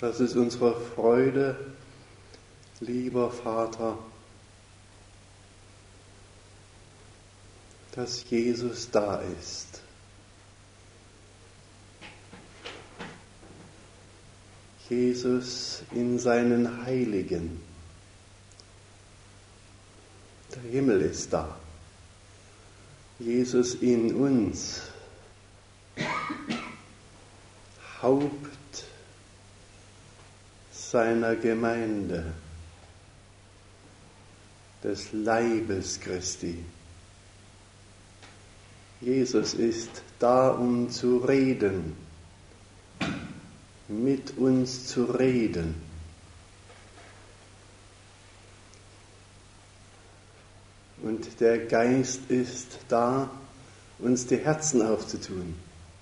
Das ist unsere Freude, lieber Vater, dass Jesus da ist. Jesus in seinen Heiligen. Der Himmel ist da. Jesus in uns. Haupt seiner Gemeinde, des Leibes Christi. Jesus ist da, um zu reden, mit uns zu reden. Und der Geist ist da, uns die Herzen aufzutun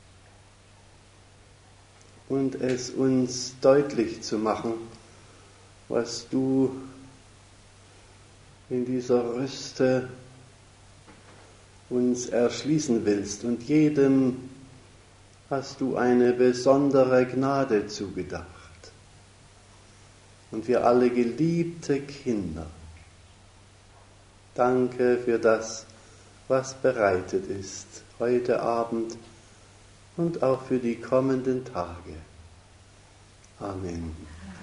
und es uns deutlich zu machen, was du in dieser Rüste uns erschließen willst. Und jedem hast du eine besondere Gnade zugedacht. Und wir alle geliebte Kinder, danke für das, was bereitet ist heute Abend und auch für die kommenden Tage. Amen.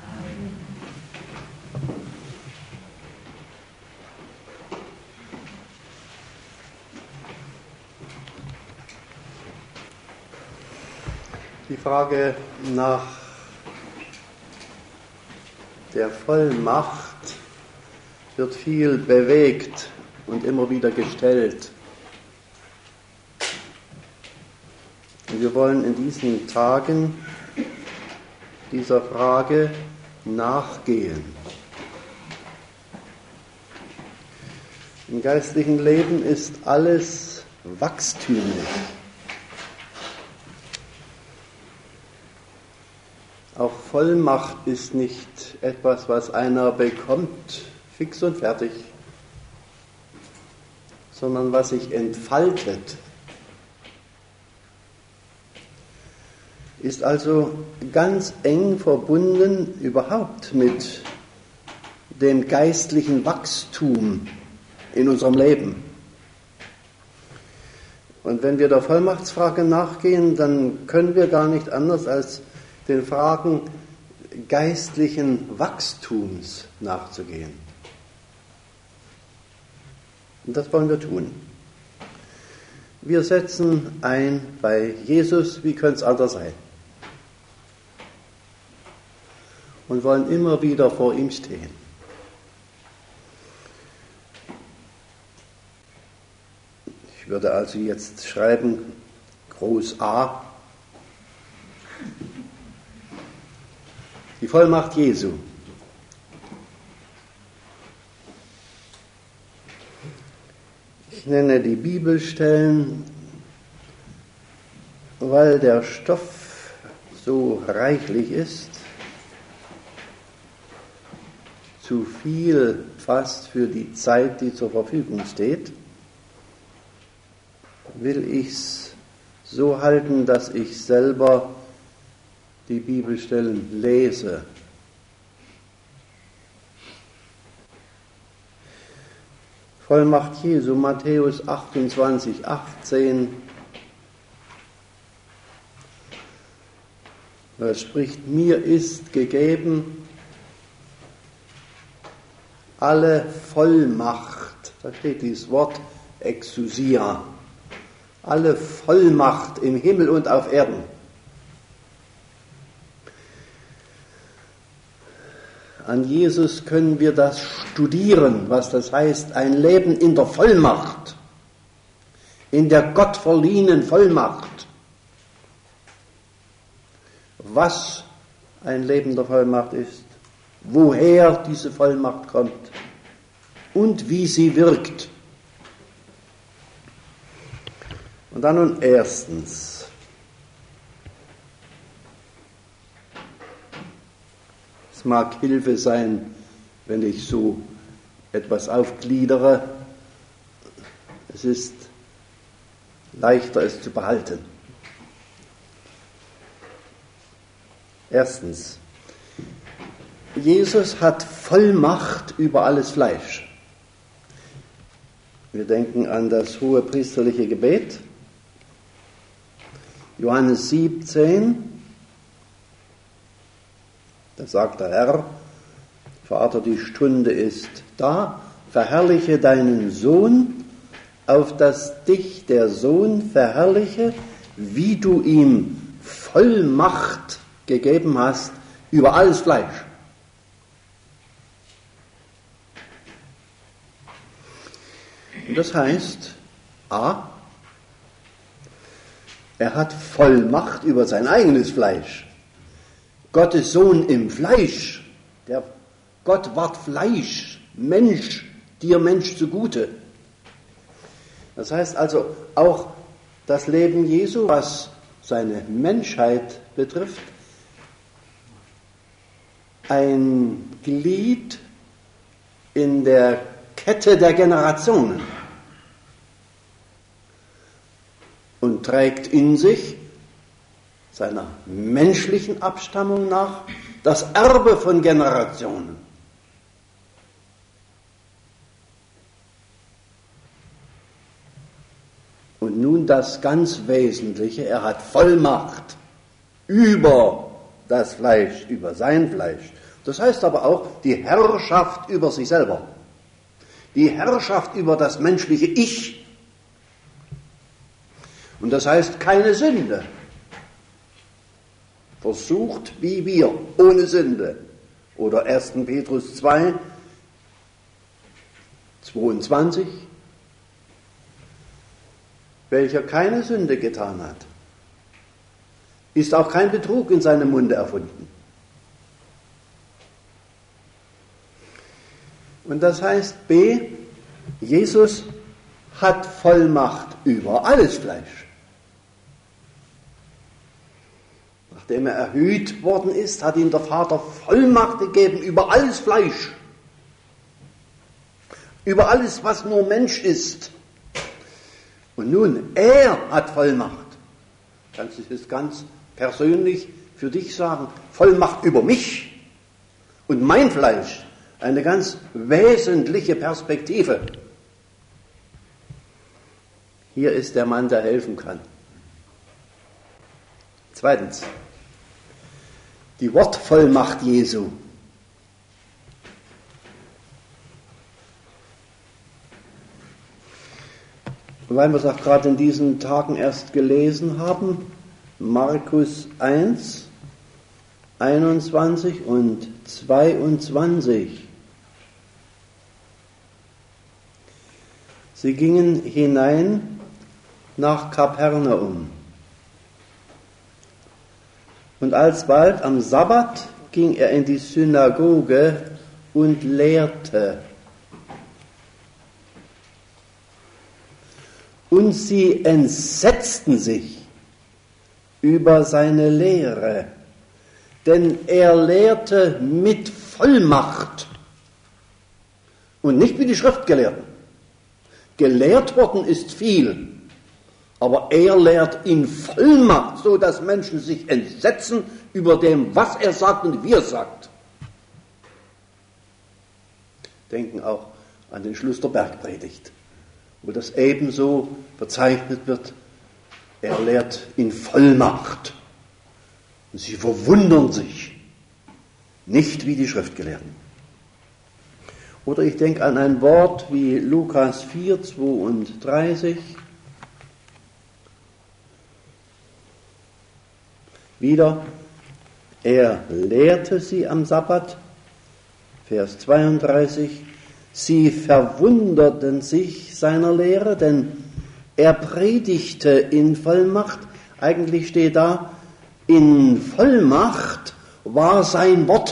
Die Frage nach der Vollmacht wird viel bewegt und immer wieder gestellt. Und wir wollen in diesen Tagen dieser Frage nachgehen. Im geistlichen Leben ist alles wachstümlich. Auch Vollmacht ist nicht etwas, was einer bekommt, fix und fertig, sondern was sich entfaltet. Ist also ganz eng verbunden überhaupt mit dem geistlichen Wachstum in unserem Leben. Und wenn wir der Vollmachtsfrage nachgehen, dann können wir gar nicht anders als den Fragen geistlichen Wachstums nachzugehen. Und das wollen wir tun. Wir setzen ein bei Jesus, wie könnte es anders sein? Und wollen immer wieder vor ihm stehen. Ich würde also jetzt schreiben, groß A, die Vollmacht Jesu. Ich nenne die Bibelstellen, weil der Stoff so reichlich ist, zu viel fast für die Zeit, die zur Verfügung steht, will ich es so halten, dass ich selber die Bibelstellen lese. Vollmacht Jesu, Matthäus 28, 18. Er spricht, mir ist gegeben alle Vollmacht, da steht dieses Wort Exousia, alle Vollmacht im Himmel und auf Erden. An Jesus können wir das studieren, was das heißt, ein Leben in der Vollmacht, in der Gott verliehenen Vollmacht. Was ein Leben der Vollmacht ist, woher diese Vollmacht kommt und wie sie wirkt. Und dann nun erstens. Es mag Hilfe sein, wenn ich so etwas aufgliedere. Es ist leichter, es zu behalten. Erstens, Jesus hat Vollmacht über alles Fleisch. Wir denken an das hohepriesterliche Gebet. Johannes 17, da sagt der Herr, Vater, die Stunde ist da, verherrliche deinen Sohn, auf dass dich der Sohn verherrliche, wie du ihm Vollmacht gegeben hast über alles Fleisch. Und das heißt, a, er hat Vollmacht über sein eigenes Fleisch. Gottes Sohn im Fleisch, der Gott ward Fleisch, Mensch, dir Mensch zugute. Das heißt also, auch das Leben Jesu, was seine Menschheit betrifft, ein Glied in der Kette der Generationen und trägt in sich, seiner menschlichen Abstammung nach, das Erbe von Generationen. Und nun das ganz Wesentliche, er hat Vollmacht über das Fleisch, über sein Fleisch. Das heißt aber auch die Herrschaft über sich selber, die Herrschaft über das menschliche Ich. Und das heißt keine Sünde. Versucht wie wir, ohne Sünde. Oder 1. Petrus 2, 22, welcher keine Sünde getan hat, ist auch kein Betrug in seinem Munde erfunden. Und das heißt b, Jesus hat Vollmacht über alles Fleisch. Nachdem er erhöht worden ist, hat ihm der Vater Vollmacht gegeben über alles Fleisch. Über alles, was nur Mensch ist. Und nun, er hat Vollmacht. Kannst du das ganz persönlich für dich sagen? Vollmacht über mich und mein Fleisch. Eine ganz wesentliche Perspektive. Hier ist der Mann, der helfen kann. Zweitens, die Wortvollmacht Jesu. Weil wir es auch gerade in diesen Tagen erst gelesen haben, Markus 1, 21 und 22. Sie gingen hinein nach Kapernaum. Und alsbald am Sabbat ging er in die Synagoge und lehrte. Und sie entsetzten sich über seine Lehre, denn er lehrte mit Vollmacht und nicht wie die Schriftgelehrten. Gelehrt worden ist viel, aber er lehrt in Vollmacht, so dass Menschen sich entsetzen über dem, was er sagt und wie er sagt. Denken auch an den Schluss der Bergpredigt, wo das ebenso bezeichnet wird. Er lehrt in Vollmacht. Und sie verwundern sich, nicht wie die Schriftgelehrten. Oder ich denke an ein Wort wie Lukas 4, 32. Wieder, er lehrte sie am Sabbat, Vers 32, sie verwunderten sich seiner Lehre, denn er predigte in Vollmacht. Eigentlich steht da, in Vollmacht war sein Wort.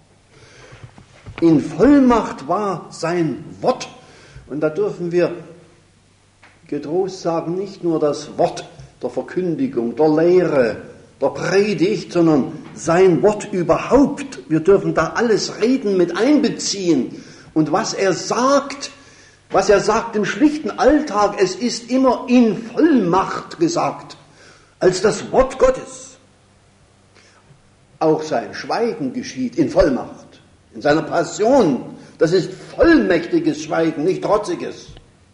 In Vollmacht war sein Wort. Und da dürfen wir getrost sagen, nicht nur das Wort der Verkündigung, der Lehre, der Predigt, sondern sein Wort überhaupt. Wir dürfen da alles Reden mit einbeziehen. Und was er sagt im schlichten Alltag, es ist immer in Vollmacht gesagt, als das Wort Gottes. auch sein Schweigen geschieht in Vollmacht, in seiner Passion. Das ist vollmächtiges Schweigen, nicht trotziges.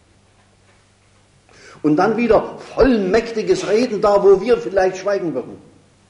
Und dann wieder vollmächtiges Reden da, wo wir vielleicht schweigen würden.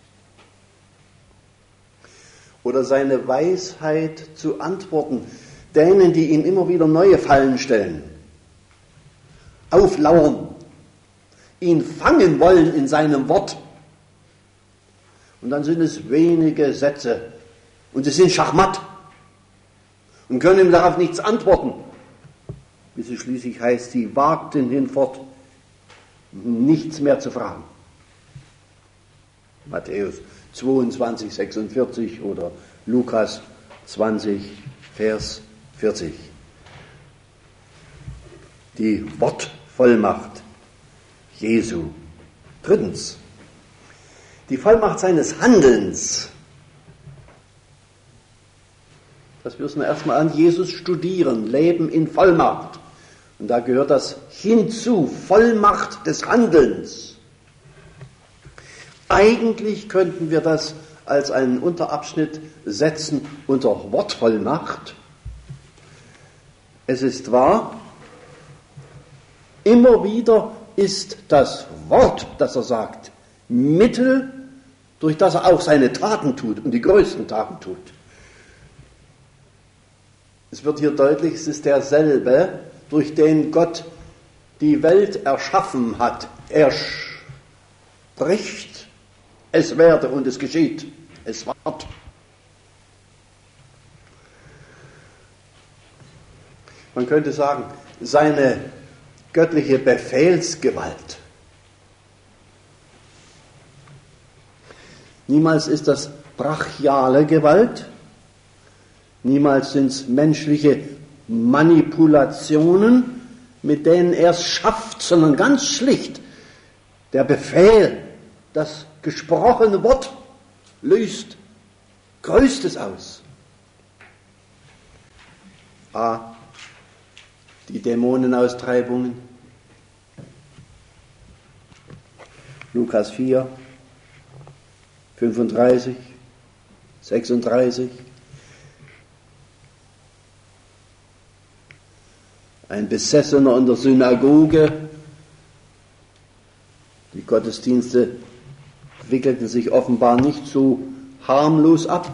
Oder seine Weisheit zu antworten, denen, die ihm immer wieder neue Fallen stellen, auflauern, ihn fangen wollen in seinem Wort. Und dann sind es wenige Sätze und sie sind Schachmatt und können ihm darauf nichts antworten. Bis es schließlich heißt, sie wagten hinfort, nichts mehr zu fragen. Matthäus 22, 46 oder Lukas 20, Vers 40. Die Wortvollmacht Jesu. Drittens, die Vollmacht seines Handelns. Das müssen wir erstmal an Jesus studieren. Leben in Vollmacht. Und da gehört das hinzu, Vollmacht des Handelns. Eigentlich könnten wir das als einen Unterabschnitt setzen unter Wortvollmacht. Es ist wahr, immer wieder ist das Wort, das er sagt, Mittel, durch das er auch seine Taten tut und die größten Taten tut. Es wird hier deutlich, es ist derselbe, durch den Gott die Welt erschaffen hat. Er spricht, es werde und es geschieht, es ward. Man könnte sagen, seine göttliche Befehlsgewalt. Niemals ist das brachiale Gewalt, niemals sind es menschliche Manipulationen, mit denen er es schafft, sondern ganz schlicht der Befehl, das gesprochene Wort löst Größtes aus. A. Die Dämonenaustreibungen. Lukas 4, 35, 36. Ein Besessener in der Synagoge. Die Gottesdienste wickelten sich offenbar nicht so harmlos ab.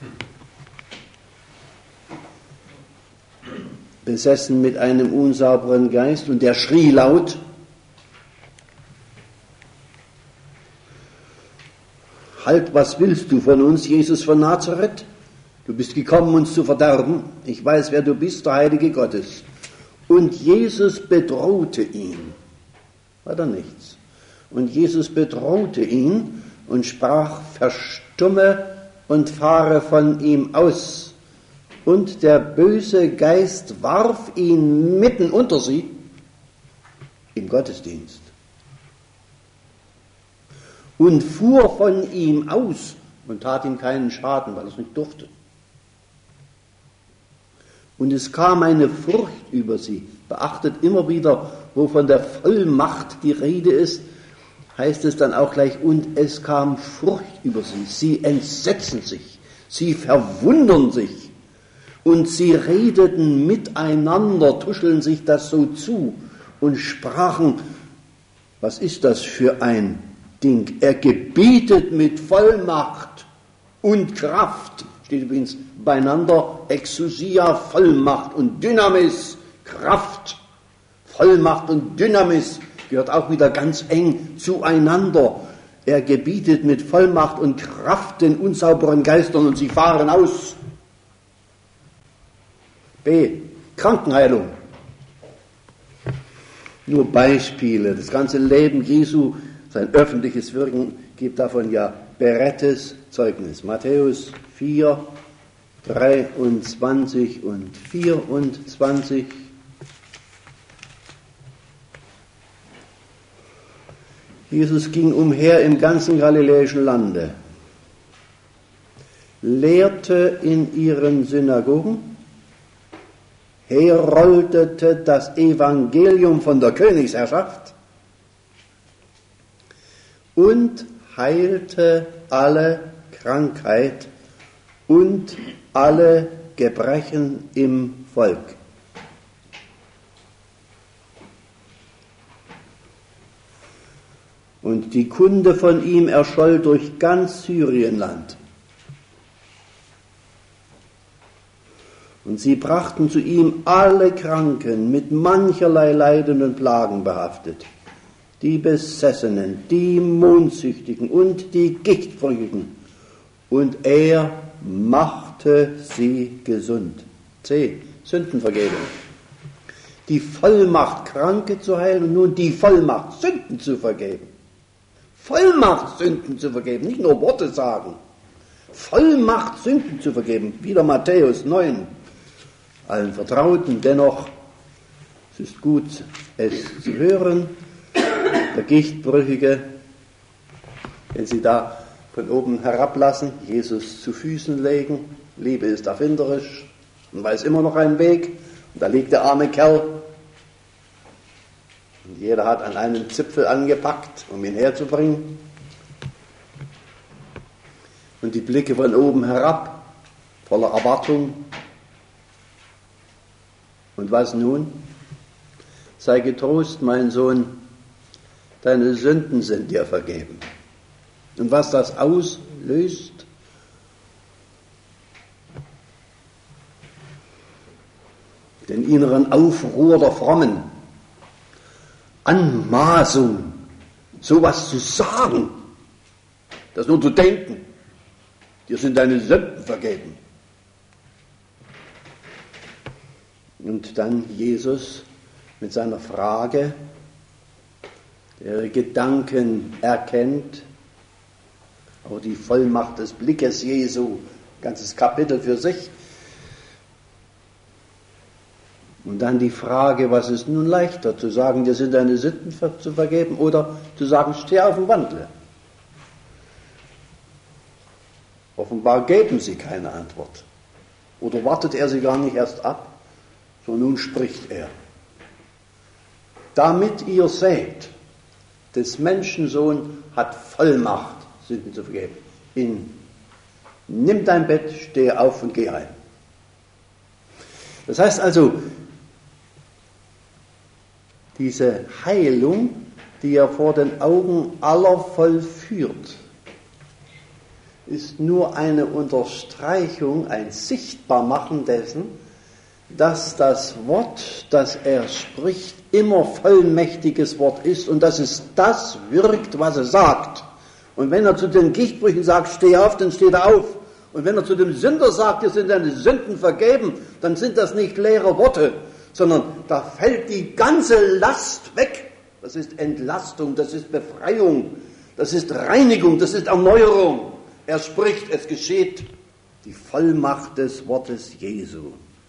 Besessen mit einem unsauberen Geist, und der schrie laut. Halt, was willst du von uns, Jesus von Nazareth? Du bist gekommen, uns zu verderben. Ich weiß, wer du bist, der Heilige Gottes. Und Jesus bedrohte ihn. Weiter nichts. Und Jesus bedrohte ihn und sprach, verstumme und fahre von ihm aus. Und der böse Geist warf ihn mitten unter sie im Gottesdienst und fuhr von ihm aus und tat ihm keinen Schaden, weil er es nicht durfte. Und es kam eine Furcht über sie. Beachtet immer wieder, wo von der Vollmacht die Rede ist, heißt es dann auch gleich, und es kam Furcht über sie. Sie entsetzen sich, sie verwundern sich und sie redeten miteinander, tuscheln sich das so zu und sprachen, was ist das für ein Ding? Er gebietet mit Vollmacht und Kraft. Steht übrigens beieinander, Exousia, Vollmacht und Dynamis, Kraft. Vollmacht und Dynamis gehört auch wieder ganz eng zueinander. Er gebietet mit Vollmacht und Kraft den unsauberen Geistern und sie fahren aus. B. Krankenheilung. Nur Beispiele. Das ganze Leben Jesu, sein öffentliches Wirken, gibt davon ja beredtes Zeugnis. Matthäus 4, 23 und 24. Jesus ging umher im ganzen galiläischen Lande, lehrte in ihren Synagogen, heroldete das Evangelium von der Königsherrschaft und heilte alle Krankheit und alle Gebrechen im Volk. Und die Kunde von ihm erscholl durch ganz Syrienland. Und sie brachten zu ihm alle Kranken, mit mancherlei Leiden und Plagen behaftet, die Besessenen, die Mondsüchtigen und die Gichtbrüchigen. Und er machte sie gesund. C. Sündenvergebung. Die Vollmacht, Kranke zu heilen und nun die Vollmacht, Sünden zu vergeben. Vollmacht, Sünden zu vergeben, nicht nur Worte sagen. Vollmacht, Sünden zu vergeben. Wieder Matthäus 9. Allen Vertrauten, dennoch, es ist gut, es zu hören. Der Gichtbrüchige, den sie da von oben herablassen, Jesus zu Füßen legen. Liebe ist erfinderisch und weiß immer noch einen Weg. Und da liegt der arme Kerl. Und jeder hat an einen Zipfel angepackt, um ihn herzubringen. Und die Blicke von oben herab, voller Erwartung. Und was nun? Sei getrost, mein Sohn, deine Sünden sind dir vergeben. Und was das auslöst? Den inneren Aufruhr der Frommen, Anmaßung, sowas zu sagen, das nur zu denken, dir sind deine Sünden vergeben. Und dann Jesus mit seiner Frage, der ihre Gedanken erkennt, auch die Vollmacht des Blickes Jesu, ganzes Kapitel für sich. Und dann die Frage, was ist nun leichter, zu sagen, dir sind deine Sünden zu vergeben oder zu sagen, steh auf und wandle. Offenbar geben sie keine Antwort. Oder wartet er sie gar nicht erst ab? So, nun spricht er. Damit ihr seht, des Menschensohn hat Vollmacht, Sünden zu vergeben. Nimm dein Bett, steh auf und geh heim. Das heißt also, diese Heilung, die er vor den Augen aller vollführt, ist nur eine Unterstreichung, ein Sichtbarmachen dessen, dass das Wort, das er spricht, immer vollmächtiges Wort ist und dass es das wirkt, was er sagt. Und wenn er zu den Gichtbrüchen sagt, steh auf, dann steht er auf. Und wenn er zu dem Sünder sagt, dir sind deine Sünden vergeben, dann sind das nicht leere Worte, sondern da fällt die ganze Last weg. Das ist Entlastung, das ist Befreiung, das ist Reinigung, das ist Erneuerung. Er spricht, es geschieht, die Vollmacht des Wortes Jesu.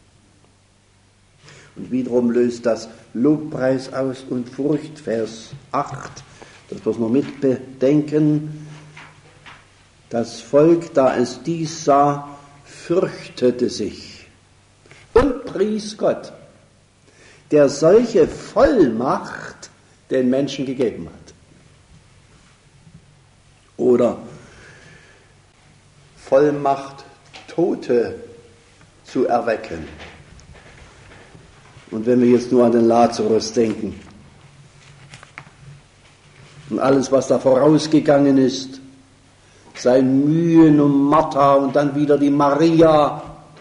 Und wiederum löst das Lobpreis aus und Furcht, Vers 8, das wir noch mit bedenken. Das Volk, da es dies sah, fürchtete sich und pries Gott, der solche Vollmacht den Menschen gegeben hat. Oder Vollmacht, Tote zu erwecken. Und wenn wir jetzt nur an den Lazarus denken und alles, was da vorausgegangen ist, sein Mühen und Martha und dann wieder die Maria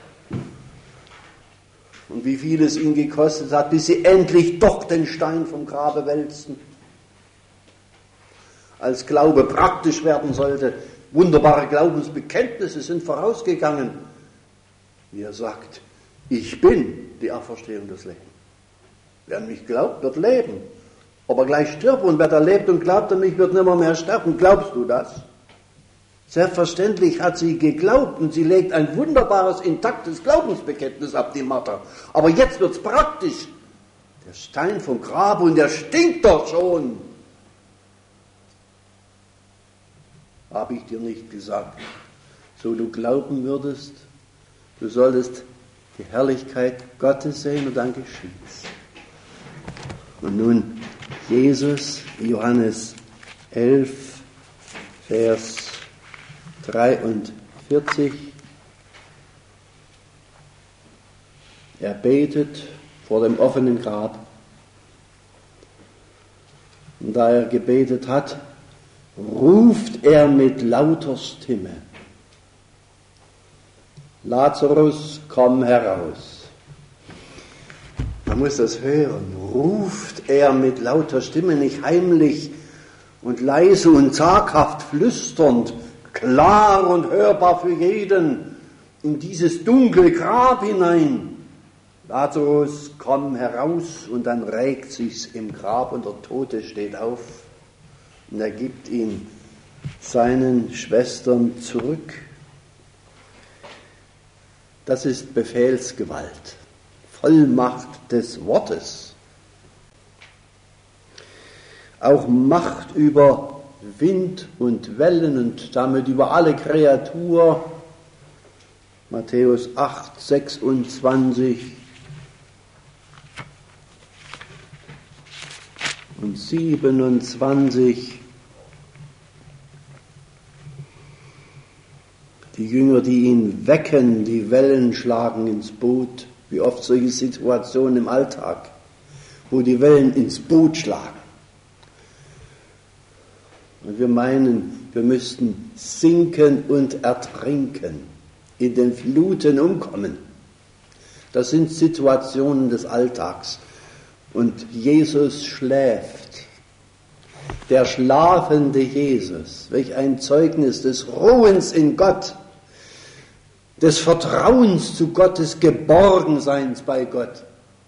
und wie viel es ihn gekostet hat, bis sie endlich doch den Stein vom Grabe wälzten, als Glaube praktisch werden sollte. Wunderbare Glaubensbekenntnisse sind vorausgegangen, wie er sagt, ich bin die Auferstehung des Lebens. Wer an mich glaubt, wird leben. Aber gleich stirbt, und wer da lebt und glaubt an mich, wird nimmer mehr sterben. Glaubst du das? Selbstverständlich hat sie geglaubt und sie legt ein wunderbares, intaktes Glaubensbekenntnis ab, die Martha. Aber jetzt wird's praktisch. Der Stein vom Grab, und der stinkt doch schon. Habe ich dir nicht gesagt, so du glauben würdest, du solltest die Herrlichkeit Gottes sehen und dann geschieht's. Und nun Jesus, Johannes 11, Vers 43. Er betet vor dem offenen Grab. Und da er gebetet hat, ruft er mit lauter Stimme: Lazarus, komm heraus. Man muss das hören. Ruft er mit lauter Stimme, nicht heimlich und leise und zaghaft flüsternd, klar und hörbar für jeden in dieses dunkle Grab hinein. Lazarus, komm heraus, und dann regt sich's im Grab und der Tote steht auf und er gibt ihn seinen Schwestern zurück. Das ist Befehlsgewalt, Vollmacht des Wortes. Auch Macht über Wind und Wellen und damit über alle Kreatur. Matthäus 8, 26 und 27. Die Jünger, die ihn wecken, die Wellen schlagen ins Boot. Wie oft solche Situationen im Alltag, wo die Wellen ins Boot schlagen. Und wir meinen, wir müssten sinken und ertrinken, in den Fluten umkommen. Das sind Situationen des Alltags. Und Jesus schläft. Der schlafende Jesus, welch ein Zeugnis des Ruhens in Gott, des Vertrauens zu Gott, des Geborgenseins bei Gott,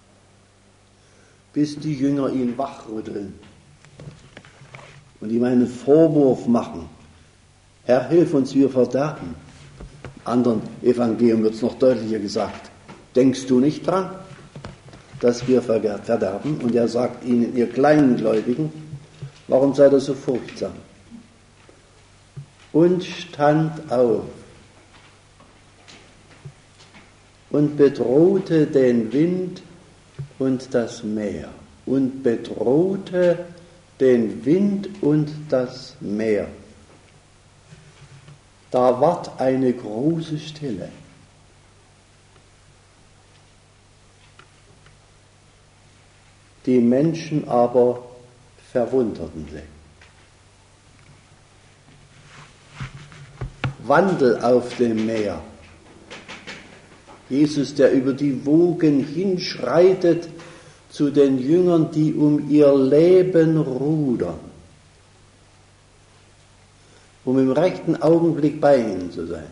bis die Jünger ihn wachrütteln und ihm einen Vorwurf machen. Herr, hilf uns, wir verderben. Im anderen Evangelium wird es noch deutlicher gesagt. Denkst du nicht dran, dass wir verderben? Und er sagt ihnen, ihr kleinen Gläubigen, warum seid ihr so furchtsam? Und stand auf und bedrohte den Wind und das Meer. Und bedrohte den Wind und das Meer. Da ward eine große Stille. Die Menschen aber verwunderten sich. Wandel auf dem Meer. Jesus, der über die Wogen hinschreitet zu den Jüngern, die um ihr Leben rudern, um im rechten Augenblick bei ihnen zu sein.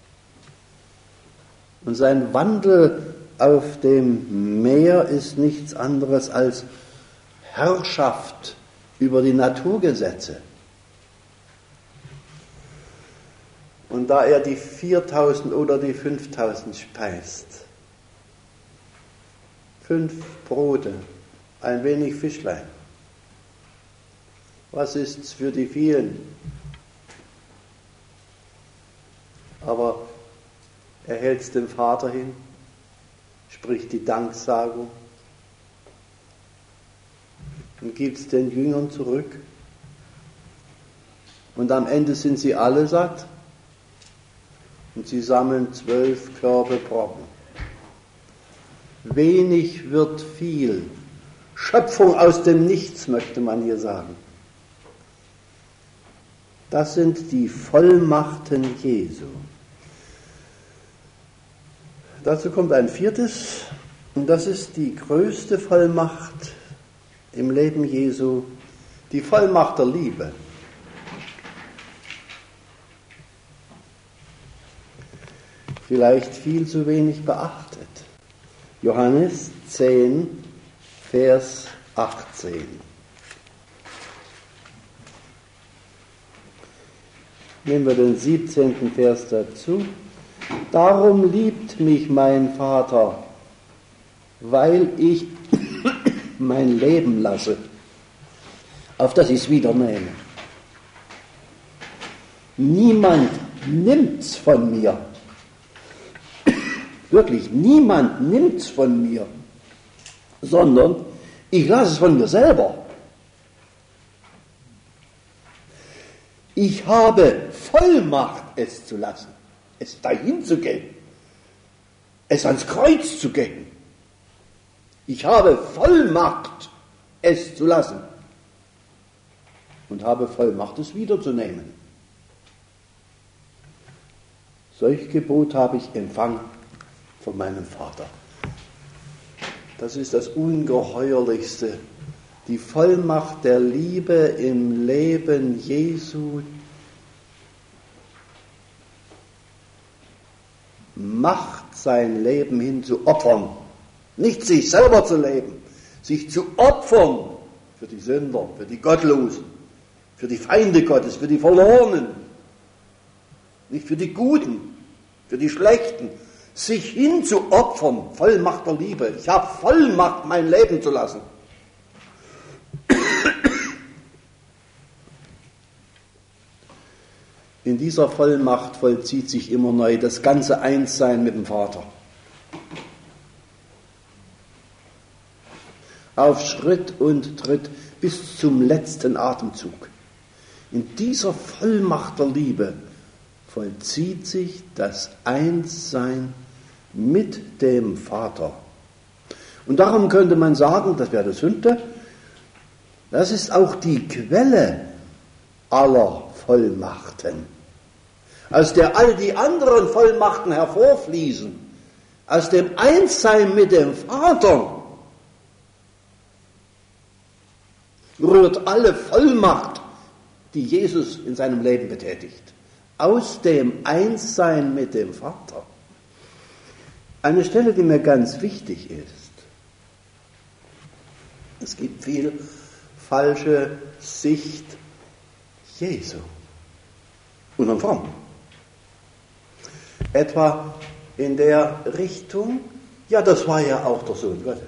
Und sein Wandel auf dem Meer ist nichts anderes als Herrschaft über die Naturgesetze. Und da er die 4.000 oder die 5.000 speist, 5 Brote, ein wenig Fischlein, was ist's für die vielen? Aber er hält es dem Vater hin, spricht die Danksagung und gibt es den Jüngern zurück. Und am Ende sind sie alle satt und sie sammeln 12 Körbe Brocken. Wenig wird viel. Schöpfung aus dem Nichts, möchte man hier sagen. Das sind die Vollmachten Jesu. Dazu kommt ein viertes, und das ist die größte Vollmacht im Leben Jesu, die Vollmacht der Liebe. Vielleicht viel zu wenig beachtet. Johannes 10, Vers 18. Nehmen wir den 17. Vers dazu. Darum liebt mich mein Vater, weil ich mein Leben lasse, auf das ich es wieder nehme. Niemand nimmt's von mir. Wirklich, niemand nimmt's von mir, sondern ich lasse es von mir selber. Ich habe Vollmacht es zu lassen, es dahin zu geben, es ans Kreuz zu geben. Ich habe Vollmacht, es zu lassen und habe Vollmacht, es wiederzunehmen. Solch Gebot habe ich empfangen von meinem Vater. Das ist das Ungeheuerlichste, die Vollmacht der Liebe im Leben Jesu. Macht sein Leben hin zu opfern, nicht sich selber zu leben, sich zu opfern für die Sünder, für die Gottlosen, für die Feinde Gottes, für die Verlorenen, nicht für die Guten, für die Schlechten, sich hinzuopfern, Vollmacht der Liebe. Ich habe Vollmacht, mein Leben zu lassen. In dieser Vollmacht vollzieht sich immer neu das ganze Einssein mit dem Vater. Auf Schritt und Tritt bis zum letzten Atemzug. In dieser Vollmacht der Liebe vollzieht sich das Einssein mit dem Vater. Und darum könnte man sagen, das wäre das 5., das ist auch die Quelle aller Vollmachten, aus der all die anderen Vollmachten hervorfließen, aus dem Einssein mit dem Vater rührt alle Vollmacht, die Jesus in seinem Leben betätigt, aus dem Einssein mit dem Vater. Eine Stelle, die mir ganz wichtig ist. Es gibt viel falsche Sicht Jesu und Form. Etwa in der Richtung, ja, das war ja auch der Sohn Gottes.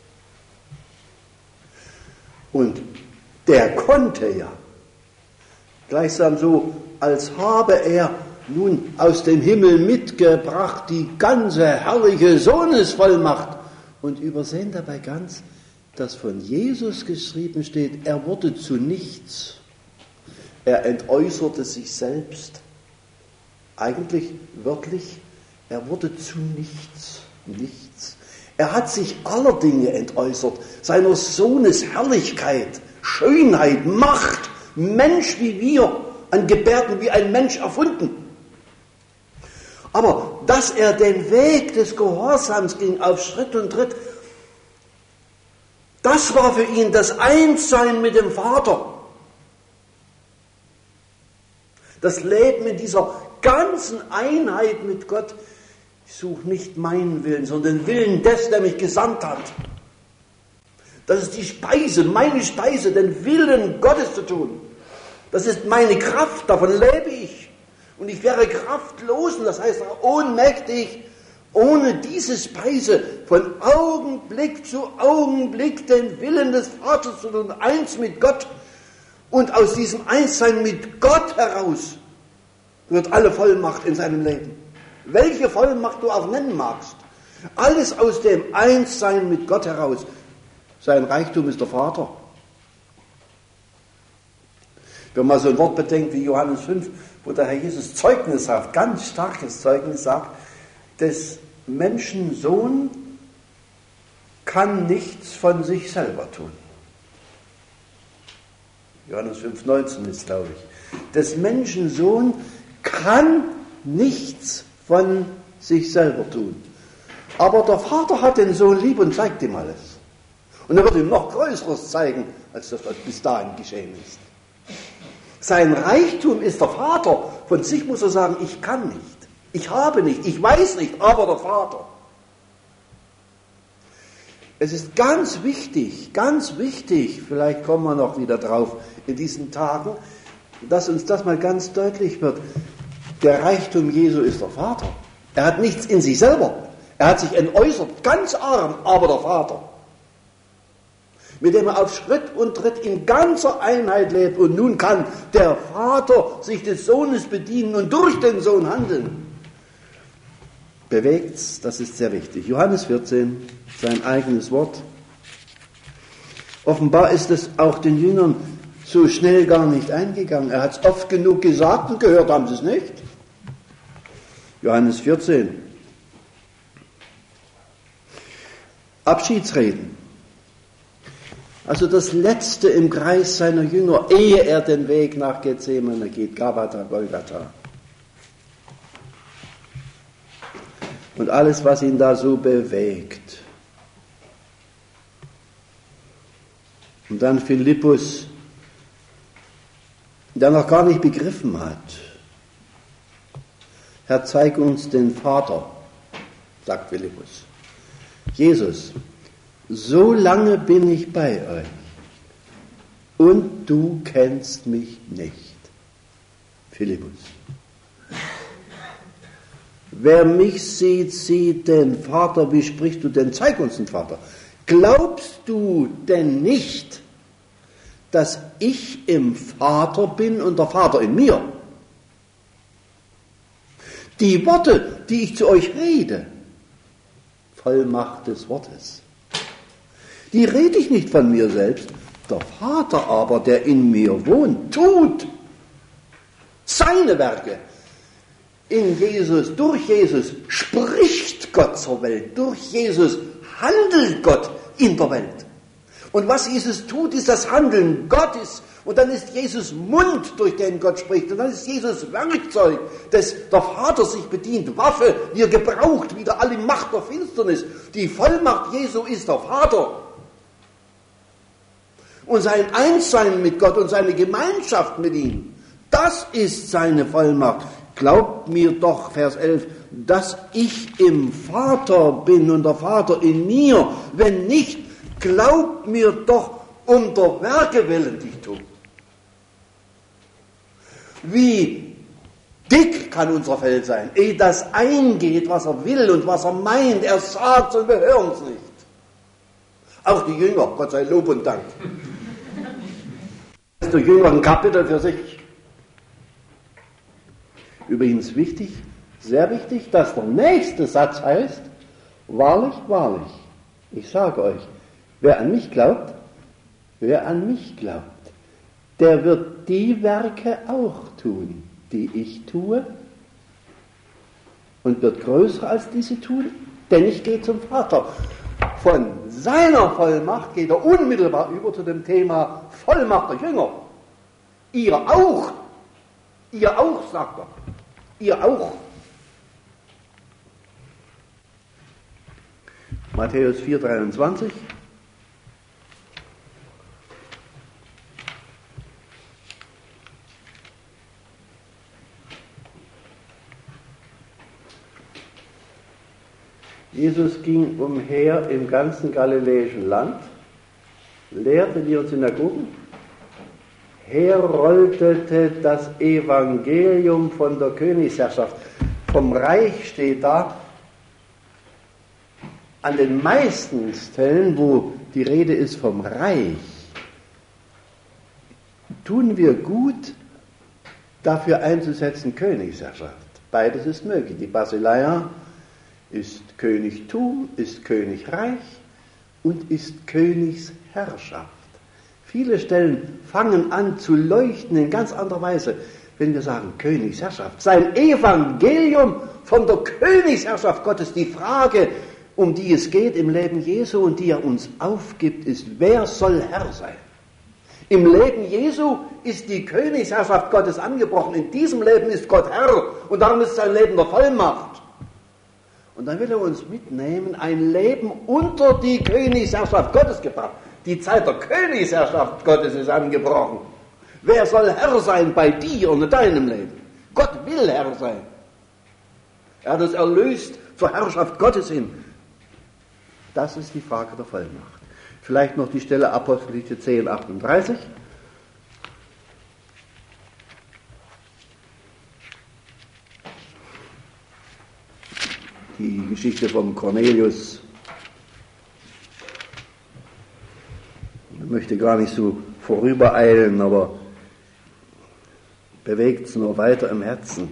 Und der konnte ja, gleichsam so, als habe er nun aus dem Himmel mitgebracht die ganze herrliche Sohnesvollmacht und übersehen dabei ganz, dass von Jesus geschrieben steht, er wurde zu nichts. Er entäußerte sich selbst. Eigentlich wörtlich, er wurde zu nichts. Nichts. Er hat sich aller Dinge entäußert, seiner Sohnesherrlichkeit, Schönheit, Macht, Mensch wie wir, an Gebärden wie ein Mensch erfunden. Aber dass er den Weg des Gehorsams ging auf Schritt und Tritt, das war für ihn das Einssein mit dem Vater. Das Leben in dieser ganzen Einheit mit Gott. Ich suche nicht meinen Willen, sondern den Willen des, der mich gesandt hat. Das ist die Speise, meine Speise, den Willen Gottes zu tun. Das ist meine Kraft, davon lebe ich. Und ich wäre kraftlos, und das heißt auch ohnmächtig, ohne diese Speise von Augenblick zu Augenblick den Willen des Vaters zu tun, eins mit Gott. Und aus diesem Einssein mit Gott heraus wird alle Vollmacht in seinem Leben. Welche Vollmacht du auch nennen magst. Alles aus dem Einssein mit Gott heraus. Sein Reichtum ist der Vater. Wenn man so ein Wort bedenkt wie Johannes 5, wo der Herr Jesus zeugnishaft, ganz starkes Zeugnis sagt, des Menschen Sohn kann nichts von sich selber tun. Johannes 5,19 ist, glaube ich. Des Menschen Sohn kann nichts von sich selber tun. Aber der Vater hat den Sohn lieb und zeigt ihm alles. Und er wird ihm noch Größeres zeigen, als das, was bis dahin geschehen ist. Sein Reichtum ist der Vater. Von sich muss er sagen, ich kann nicht, ich habe nicht, ich weiß nicht, aber der Vater. Es ist ganz wichtig, vielleicht kommen wir noch wieder drauf in diesen Tagen, dass uns das mal ganz deutlich wird. Der Reichtum Jesu ist der Vater. Er hat nichts in sich selber. Er hat sich entäußert, ganz arm, aber der Vater. Mit dem er auf Schritt und Tritt in ganzer Einheit lebt. Und nun kann der Vater sich des Sohnes bedienen und durch den Sohn handeln. Bewegt's, das ist sehr wichtig. Johannes 14, sein eigenes Wort. Offenbar ist es auch den Jüngern so schnell gar nicht eingegangen. Er hat es oft genug gesagt und gehört haben sie es nicht. Johannes 14. Abschiedsreden. Also das Letzte im Kreis seiner Jünger, ehe er den Weg nach Gethsemane geht, Gabata, Golgatha. Und alles, was ihn da so bewegt. Und dann Philippus, der noch gar nicht begriffen hat. Herr, zeig uns den Vater, sagt Philippus. Jesus, so lange bin ich bei euch und du kennst mich nicht. Philippus. Wer mich sieht, sieht den Vater. Wie sprichst du denn? Zeig uns den Vater. Glaubst du denn nicht, dass ich im Vater bin und der Vater in mir? Die Worte, die ich zu euch rede, Vollmacht des Wortes, die rede ich nicht von mir selbst. Der Vater aber, der in mir wohnt, tut seine Werke. In Jesus, durch Jesus spricht Gott zur Welt. Durch Jesus handelt Gott in der Welt. Und was Jesus tut, ist das Handeln Gottes. Und dann ist Jesus Mund, durch den Gott spricht. Und dann ist Jesus Werkzeug, das der Vater sich bedient. Waffe, die er gebraucht, wieder alle Macht der Finsternis. Die Vollmacht Jesu ist der Vater. Und sein Einssein mit Gott und seine Gemeinschaft mit ihm, das ist seine Vollmacht. Glaubt mir doch, Vers 11, dass ich im Vater bin und der Vater in mir. Wenn nicht, glaubt mir doch um der Werke willen, die ich tue. Wie dick kann unser Fell sein, ehe das eingeht, was er will und was er meint. Er sagt und wir hören es nicht. Auch die Jünger, Gott sei Lob und Dank. Das ist der Jünger ein Kapitel für sich. Übrigens wichtig, sehr wichtig, dass der nächste Satz heißt, wahrlich, wahrlich, ich sage euch, wer an mich glaubt, der wird die Werke auch tun, die ich tue, und wird größer als diese tun, denn ich gehe zum Vater. Von seiner Vollmacht geht er unmittelbar über zu dem Thema Vollmacht der Jünger. Ihr auch, sagt er. Ihr auch. Matthäus 4,23. Jesus ging umher im ganzen galiläischen Land, lehrte in ihren Synagogen, herroldete das Evangelium von der Königsherrschaft. Vom Reich steht da, an den meisten Stellen, wo die Rede ist vom Reich, tun wir gut, dafür einzusetzen Königsherrschaft. Beides ist möglich. Die Basileia ist Königtum, ist Königreich und ist Königsherrschaft. Viele Stellen fangen an zu leuchten in ganz anderer Weise, wenn wir sagen Königsherrschaft. Sein Evangelium von der Königsherrschaft Gottes, die Frage, um die es geht im Leben Jesu und die er uns aufgibt, ist, wer soll Herr sein? Im Leben Jesu ist die Königsherrschaft Gottes angebrochen. In diesem Leben ist Gott Herr und darum ist sein Leben der Vollmacht. Und dann will er uns mitnehmen, ein Leben unter die Königsherrschaft Gottes gebracht. Die Zeit der Königsherrschaft Gottes ist angebrochen. Wer soll Herr sein bei dir und in deinem Leben? Gott will Herr sein. Er hat uns erlöst zur Herrschaft Gottes hin. Das ist die Frage der Vollmacht. Vielleicht noch die Stelle Apostelgeschichte 10, 38. Die Geschichte von Cornelius. Ich möchte gar nicht so vorübereilen, aber bewegt es nur weiter im Herzen.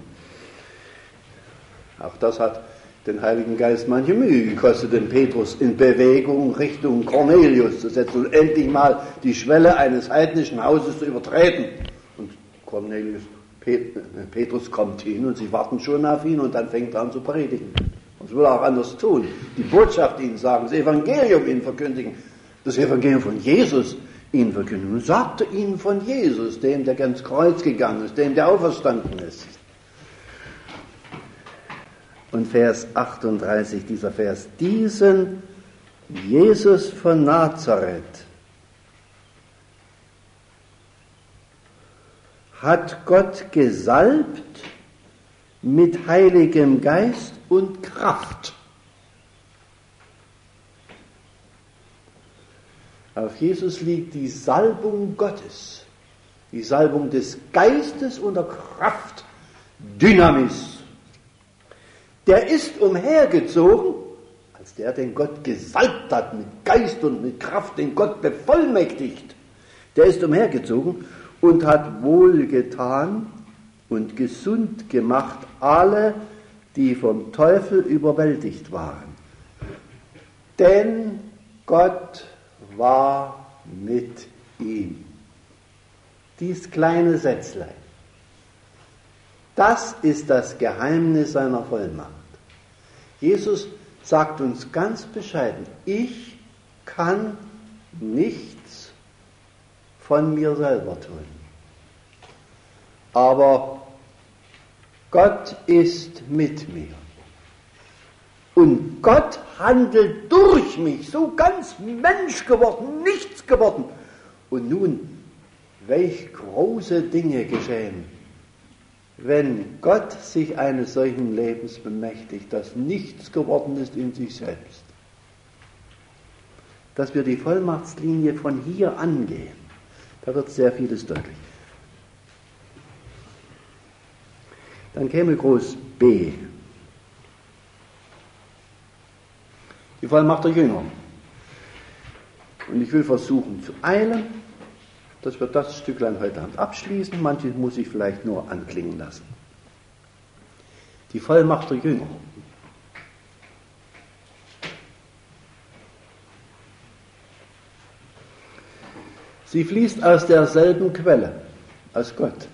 Auch das hat den Heiligen Geist manche Mühe gekostet, den Petrus in Bewegung Richtung Cornelius zu setzen und endlich mal die Schwelle eines heidnischen Hauses zu übertreten. Und Petrus kommt hin und sie warten schon auf ihn und dann fängt er an zu predigen. Das will er auch anders tun. Die Botschaft ihnen sagen, das Evangelium ihnen verkündigen, das Evangelium von Jesus ihnen verkündigen. Und sagte ihnen von Jesus, dem, der ans Kreuz gegangen ist, dem, der auferstanden ist. Und Vers 38, dieser Vers, diesen Jesus von Nazareth hat Gott gesalbt mit Heiligem Geist und Kraft. Auf Jesus liegt die Salbung Gottes, die Salbung des Geistes und der Kraft, Dynamis. Der ist umhergezogen, als der, den Gott gesalbt hat, mit Geist und mit Kraft, den Gott bevollmächtigt. Der ist umhergezogen und hat wohlgetan und gesund gemacht alle, die vom Teufel überwältigt waren. Denn Gott war mit ihm. Dies kleine Sätzlein, das ist das Geheimnis seiner Vollmacht. Jesus sagt uns ganz bescheiden, ich kann nichts von mir selber tun. Aber Gott ist mit mir. Und Gott handelt durch mich, so ganz Mensch geworden, nichts geworden. Und nun, welch große Dinge geschehen, wenn Gott sich eines solchen Lebens bemächtigt, das nichts geworden ist in sich selbst. Dass wir die Vollmachtslinie von hier angehen, da wird sehr vieles deutlich. Dann käme groß B. Die Vollmacht der Jünger. Und ich will versuchen zu eilen, dass wir das Stücklein heute Abend abschließen. Manches muss ich vielleicht nur anklingen lassen. Die Vollmacht der Jünger. Sie fließt aus derselben Quelle, aus Gott.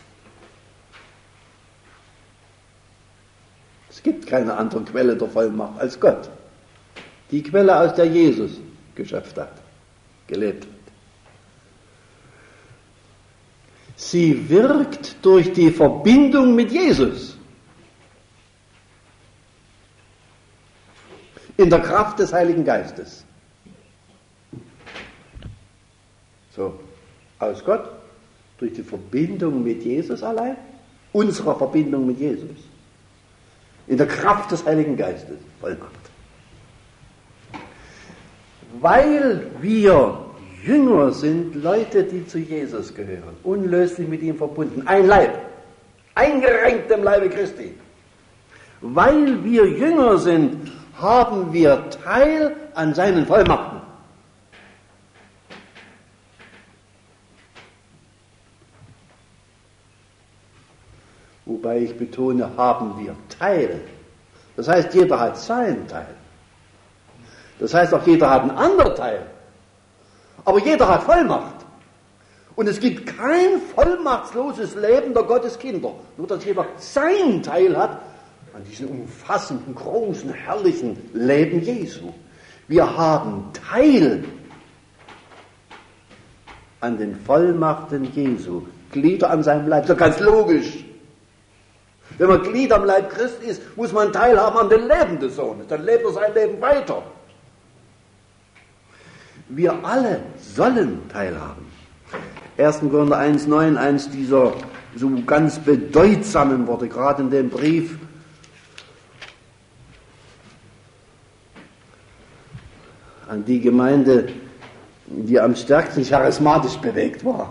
Es gibt keine andere Quelle der Vollmacht als Gott. Die Quelle, aus der Jesus geschöpft hat, gelebt hat. Sie wirkt durch die Verbindung mit Jesus. In der Kraft des Heiligen Geistes. So, aus Gott, durch die Verbindung mit Jesus allein, unserer Verbindung mit Jesus. In der Kraft des Heiligen Geistes, Vollmacht. Weil wir Jünger sind, Leute, die zu Jesus gehören, unlöslich mit ihm verbunden, ein Leib, eingerenkt im Leibe Christi. Weil wir Jünger sind, haben wir Teil an seinen Vollmachten. Wobei ich betone, haben wir Teil. Das heißt, jeder hat seinen Teil. Das heißt, auch jeder hat einen anderen Teil. Aber jeder hat Vollmacht. Und es gibt kein vollmachtsloses Leben der Gotteskinder. Nur, dass jeder seinen Teil hat an diesem umfassenden, großen, herrlichen Leben Jesu. Wir haben Teil an den Vollmachten Jesu. Glieder an seinem Leib. Das ist ganz logisch. Wenn man Glied am Leib Christi ist, muss man teilhaben an dem Leben des Sohnes. Dann lebt er sein Leben weiter. Wir alle sollen teilhaben. 1. Korinther 1,9, eins dieser so ganz bedeutsamen Worte, gerade in dem Brief an die Gemeinde, die am stärksten charismatisch bewegt war.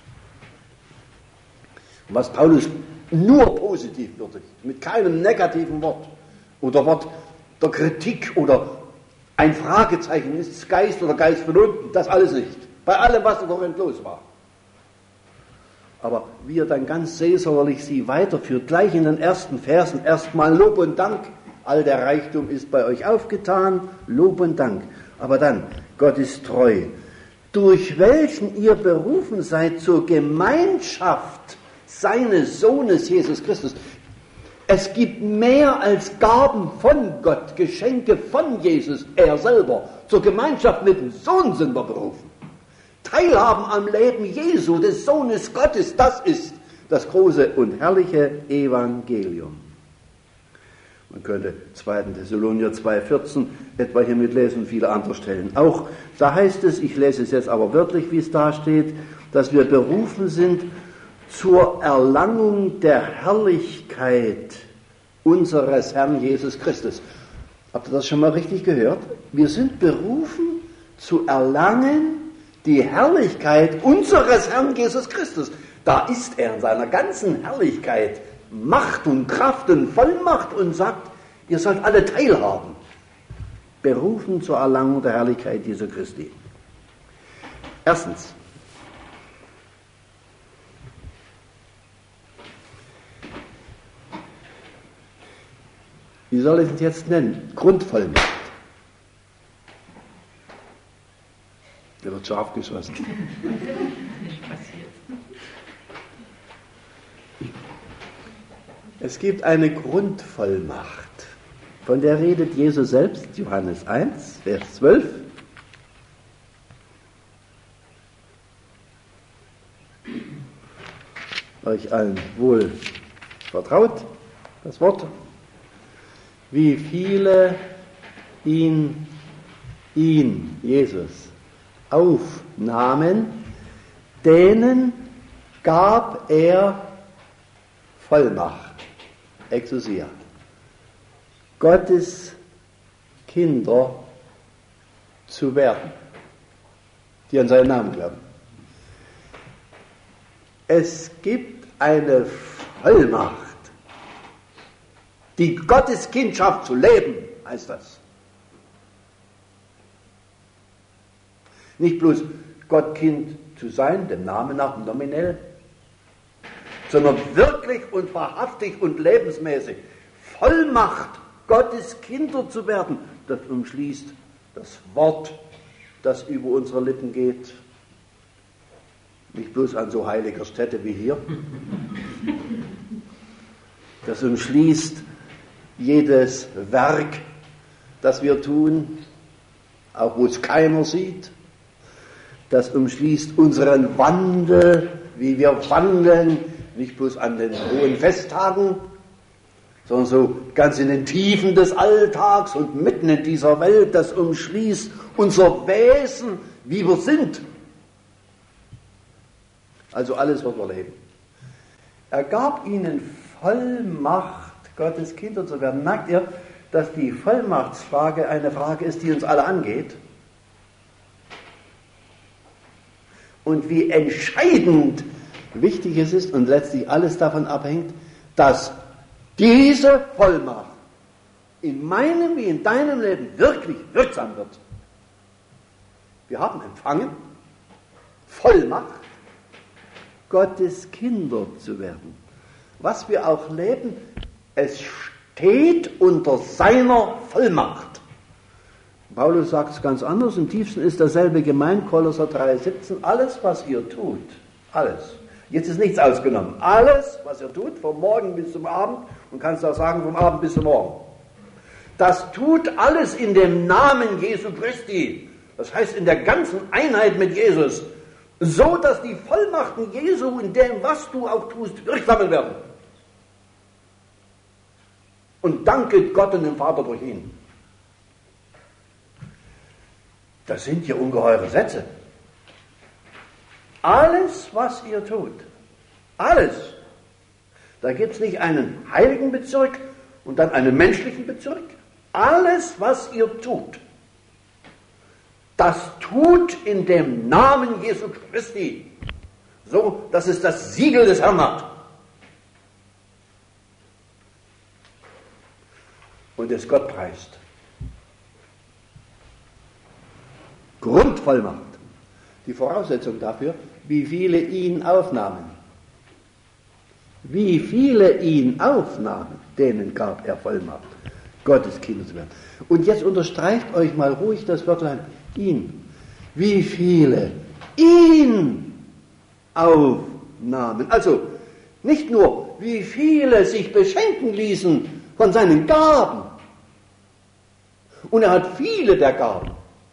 Was Paulus nur positiv würdigt, mit keinem negativen Wort oder Wort der Kritik oder ein Fragezeichen, ist es Geist oder Geist von unten, das alles nicht. Bei allem, was in Korinth los war. Aber wie er dann ganz seelsorgerlich sie weiterführt, gleich in den ersten Versen, erstmal Lob und Dank, all der Reichtum ist bei euch aufgetan, Lob und Dank. Aber dann, Gott ist treu, durch welchen ihr berufen seid zur Gemeinschaft seines Sohnes Jesus Christus. Es gibt mehr als Gaben von Gott, Geschenke von Jesus, er selber. Zur Gemeinschaft mit dem Sohn sind wir berufen. Teilhaben am Leben Jesu, des Sohnes Gottes, das ist das große und herrliche Evangelium. Man könnte 2. Thessalonicher 2,14 etwa hier mitlesen und viele andere Stellen auch. Da heißt es, ich lese es jetzt aber wörtlich, wie es da steht, dass wir berufen sind zur Erlangung der Herrlichkeit unseres Herrn Jesus Christus. Habt ihr das schon mal richtig gehört? Wir sind berufen zu erlangen die Herrlichkeit unseres Herrn Jesus Christus. Da ist er in seiner ganzen Herrlichkeit, Macht und Kraft und Vollmacht und sagt, ihr sollt alle teilhaben. Berufen zur Erlangung der Herrlichkeit Jesu Christi. Erstens. Wie soll ich es jetzt nennen? Grundvollmacht. Der wird scharf geschossen. Es gibt eine Grundvollmacht, von der redet Jesus selbst, Johannes 1, Vers 12. Euch allen wohl vertraut, das Wort. Wie viele ihn, Jesus, aufnahmen, denen gab er Vollmacht. Exousia. Gottes Kinder zu werden, die an seinen Namen glauben. Es gibt eine Vollmacht, die Gotteskindschaft zu leben, heißt das. Nicht bloß Gottkind zu sein, dem Namen nach nominell, sondern wirklich und wahrhaftig und lebensmäßig Vollmacht, Gottes Kinder zu werden. Das umschließt das Wort, das über unsere Lippen geht. Nicht bloß an so heiliger Stätte wie hier. Das umschließt jedes Werk, das wir tun, auch wo es keiner sieht. Das umschließt unseren Wandel, wie wir wandeln, nicht bloß an den hohen Festtagen, sondern so ganz in den Tiefen des Alltags und mitten in dieser Welt. Das umschließt unser Wesen, wie wir sind. Also alles, was wir leben. Er gab ihnen Vollmacht, Gottes Kinder zu werden. Merkt ihr, dass die Vollmachtsfrage eine Frage ist, die uns alle angeht? Und wie entscheidend wichtig es ist und letztlich alles davon abhängt, dass diese Vollmacht in meinem wie in deinem Leben wirklich wirksam wird. Wir haben empfangen Vollmacht, Gottes Kinder zu werden. Was wir auch leben, es steht unter seiner Vollmacht. Paulus sagt es ganz anders, im tiefsten ist dasselbe gemeint, Kolosser 3,17, alles, was ihr tut, alles. Jetzt ist nichts ausgenommen. Alles, was ihr tut, vom Morgen bis zum Abend, und kannst auch sagen, vom Abend bis zum Morgen. Das tut alles in dem Namen Jesu Christi. Das heißt, in der ganzen Einheit mit Jesus. So, dass die Vollmachten Jesu in dem, was du auch tust, wirksam werden. Und danke Gott und dem Vater durch ihn. Das sind hier ungeheure Sätze. Alles, was ihr tut, alles. Da gibt es nicht einen heiligen Bezirk und dann einen menschlichen Bezirk. Alles, was ihr tut, das tut in dem Namen Jesu Christi. So, dass es das Siegel des Herrn hat. Und es Gott preist. Grundvollmacht. Die Voraussetzung dafür, wie viele ihn aufnahmen. Wie viele ihn aufnahmen, denen gab er Vollmacht, Gottes Kinder zu werden. Und jetzt unterstreicht euch mal ruhig das Wörtlein ihn. Wie viele ihn aufnahmen. Also, Nicht nur, wie viele sich beschenken ließen von seinen Gaben. Und er hat viele der Gaben.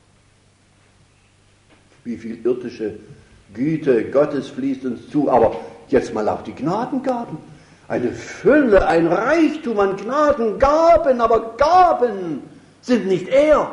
Wie viel irdische Güte Gottes fließt uns zu, aber jetzt mal auch die Gnadengaben. Eine Fülle, ein Reichtum an Gnadengaben, aber Gaben sind nicht er.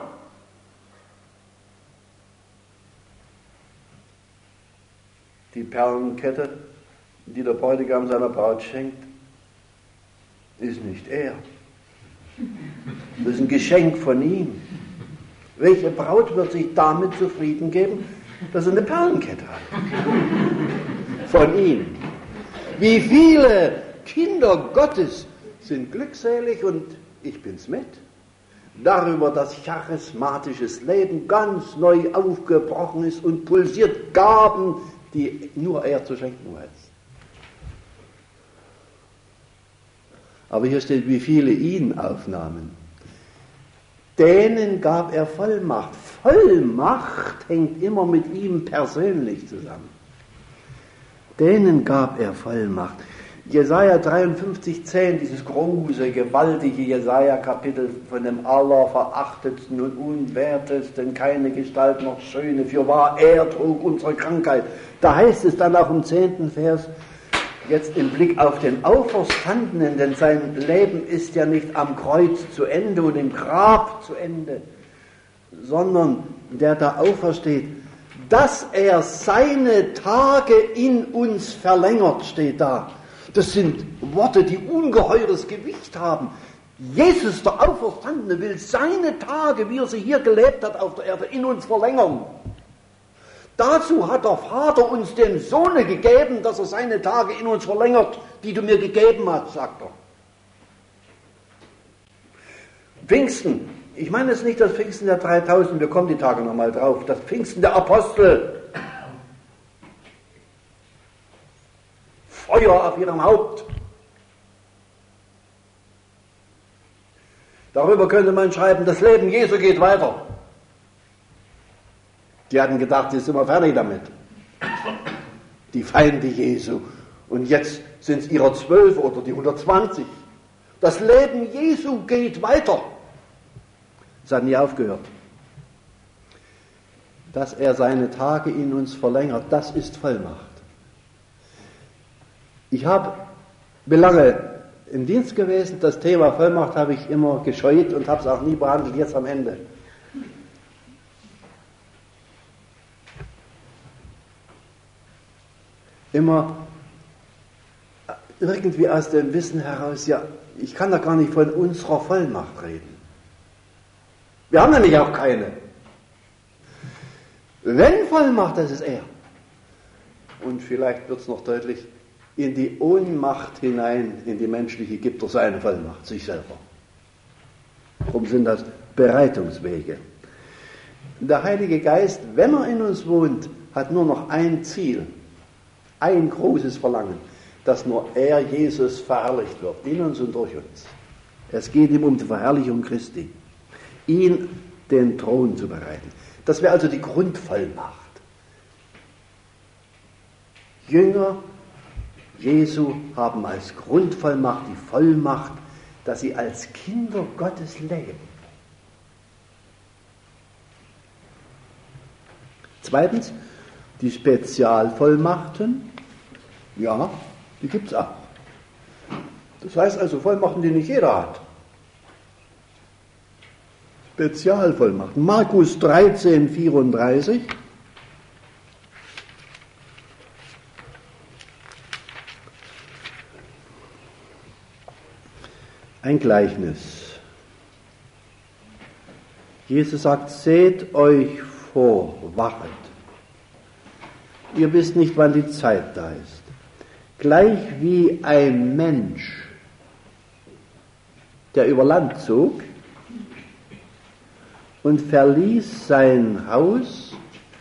Die Perlenkette, die der Bräutigam seiner Braut schenkt, ist nicht er. Das ist ein Geschenk von ihm. Welche Braut wird sich damit zufrieden geben, dass er eine Perlenkette hat? Von ihm. Wie viele Kinder Gottes sind glückselig und ich bin's mit. Darüber, dass charismatisches Leben ganz neu aufgebrochen ist und pulsiert Gaben, die nur er zu schenken weiß. Aber hier steht, wie viele ihn aufnahmen. Denen gab er Vollmacht. Vollmacht hängt immer mit ihm persönlich zusammen. Denen gab er Vollmacht. Jesaja 53,10, dieses große, gewaltige Jesaja-Kapitel von dem Allerverachtetsten und Unwertesten, keine Gestalt noch Schöne, fürwahr, er trug unsere Krankheit. Da heißt es dann auch im 10. Vers, jetzt im Blick auf den Auferstandenen, denn sein Leben ist ja nicht am Kreuz zu Ende und im Grab zu Ende, sondern der da aufersteht, dass er seine Tage in uns verlängert, steht da. Das sind Worte, die ungeheures Gewicht haben. Jesus, der Auferstandene, will seine Tage, wie er sie hier gelebt hat auf der Erde, in uns verlängern. Dazu hat der Vater uns den Sohn gegeben, dass er seine Tage in uns verlängert, die du mir gegeben hast, sagt er. Pfingsten, ich meine jetzt nicht das Pfingsten der 3000, wir kommen die Tage nochmal drauf, das Pfingsten der Apostel. Feuer auf ihrem Haupt. Darüber könnte man schreiben, das Leben Jesu geht weiter. Die hatten gedacht, jetzt sind wir fertig damit. Die Feinde Jesu. Und jetzt sind es ihrer 12 oder die 120. Das Leben Jesu geht weiter. Es hat nie aufgehört. Dass er seine Tage in uns verlängert, das ist Vollmacht. Ich bin lange im Dienst gewesen, das Thema Vollmacht habe ich immer gescheut und habe es auch nie behandelt, jetzt am Ende. Immer irgendwie aus dem Wissen heraus, ja, ich kann da gar nicht von unserer Vollmacht reden. Wir haben nämlich auch keine. Wenn Vollmacht, das ist er. Und vielleicht wird es noch deutlich, in die Ohnmacht hinein, in die menschliche, gibt er seine Vollmacht, sich selber. Darum sind das Bereitungswege. Der Heilige Geist, wenn er in uns wohnt, hat nur noch ein Ziel, ein großes Verlangen, dass nur er, Jesus, verherrlicht wird, in uns und durch uns. Es geht ihm um die Verherrlichung Christi, ihn den Thron zu bereiten. Das wäre also die Grundvollmacht. Jünger Jesu haben als Grundvollmacht die Vollmacht, dass sie als Kinder Gottes leben. Zweitens, die Spezialvollmachten, ja, die gibt es auch. Das heißt also Vollmachten, die nicht jeder hat. Spezialvollmachten. Markus 13, 34. Ein Gleichnis. Jesus sagt, seht euch vor, wachet. Ihr wisst nicht, wann die Zeit da ist. Gleich wie ein Mensch, der über Land zog und verließ sein Haus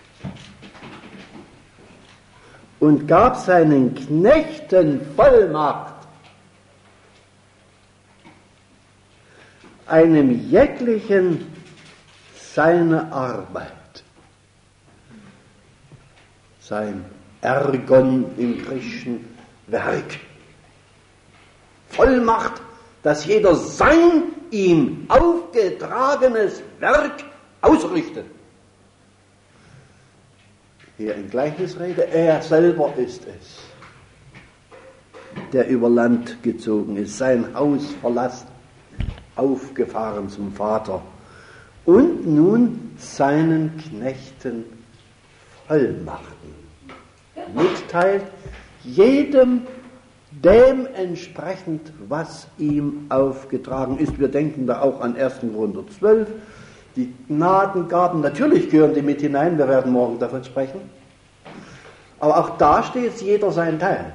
und gab seinen Knechten Vollmacht, einem jeglichen seine Arbeit, sein Ergon im griechischen Werk Vollmacht, dass jeder sein ihm aufgetragenes Werk ausrichtet. Hier in Gleichnisrede, er selber ist es, der über Land gezogen ist, sein Haus verlassen, aufgefahren zum Vater und nun seinen Knechten Vollmachten mitteilt, jedem dementsprechend, was ihm aufgetragen ist. Wir denken da auch an 1. Korinther 12, die Gnadengaben, natürlich gehören die mit hinein, wir werden morgen davon sprechen, aber auch da steht jeder sein Teil.